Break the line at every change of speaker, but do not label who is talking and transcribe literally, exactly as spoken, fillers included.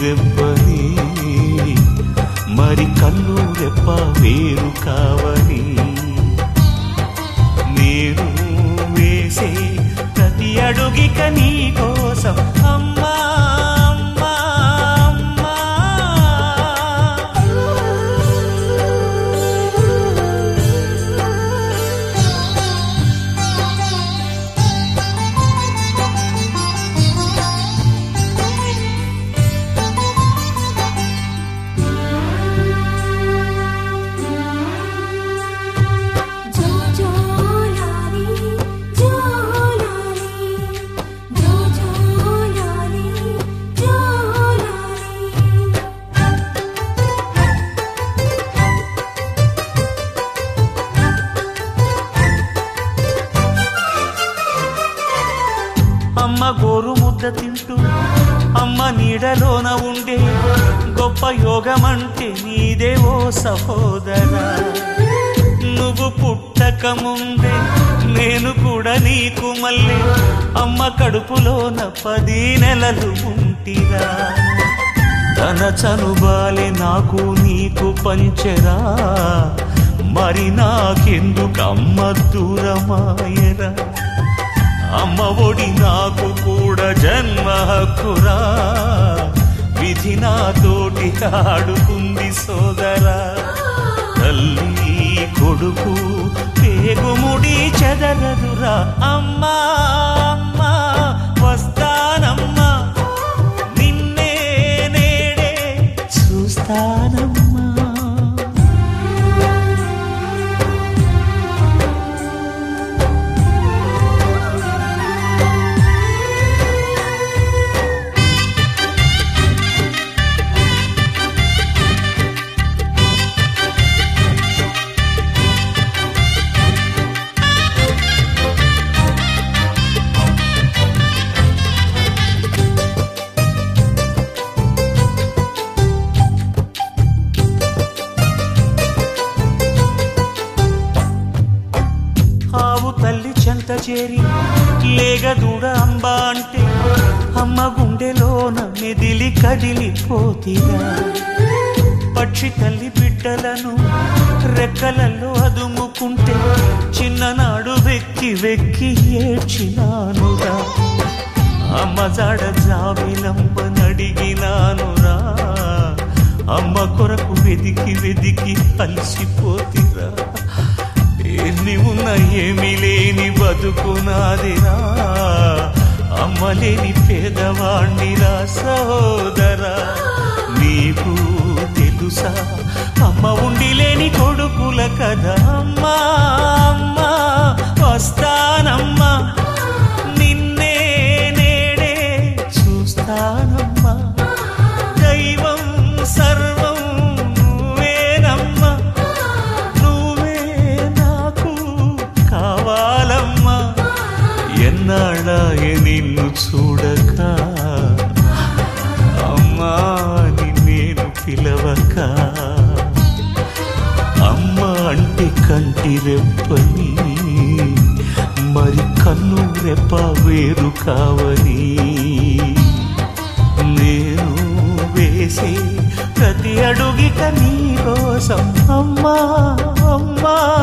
రెప్పని మరి కన్ను రెప్ప వేరు కావని నేను వేసే ప్రతి అడుగిక నీ కోసం అమ్మా అమ్మ గోరు ముద్ద తింటూ అమ్మ నీడలోన ఉండే గొప్ప యోగమంటే నీదేవో సహోదరా నువ్వు పుట్టక ముందే నేను కూడా నీకు మళ్ళీ అమ్మ కడుపులోన పది నెలలు ఉంటిరా తన చనుబాలే నాకు నీకు పంచెరా మరి నాకెందుకు అమ్మ దూరమాయరా అమ్మ ఒడి నాకు కూడా జన్మ హక్కురా విధి నాతోటి ఆడుకుంది సోదరా తల్లి కొడుకు పేగుముడి చెదరదురా అమ్మా అమ్మా వస్తానమ్మా నిన్నే నేడే చూస్తానమ్మా తల్లి చెంత చేరి లేగదూడ అంబ అంటే అమ్మ గుండెలోన మెదిలి కదిలిపోతిరా పక్షి తల్లి బిడ్డలను రెక్కలలో అదుముకుంటే చిన్ననాడు వెక్కి వెక్కి ఏడ్చినానురా అమ్మ జాడ జాబిలమ్మ నడిగినానురా అమ్మ కొరకు వెదికి వెదికి అలసిపోతిరా ఎన్ని ఉన్న ఏమీ లేని బతుకునాదిరా అమ్మ లేని పేదవాణ్ణిరా సోదరా నీకు తెలుసా అమ్మ ఉండి లేని కొడుకుల కదా అమ్మా అమ్మా వస్తానమ్మా నిన్నే నేడే చూస్తానమ్మా దైవం సర్వం నువ్వేనమ్మా ఎన్నాళ్ళాయే నిన్ను చూడక అమ్మా నేను పిలవక అమ్మ అంటే కంటి రెప్పని మరి కన్ను రెప్ప వేరు కావని నేను వేసే ప్రతి అడుగిక నీ కోసం అమ్మా అమ్మా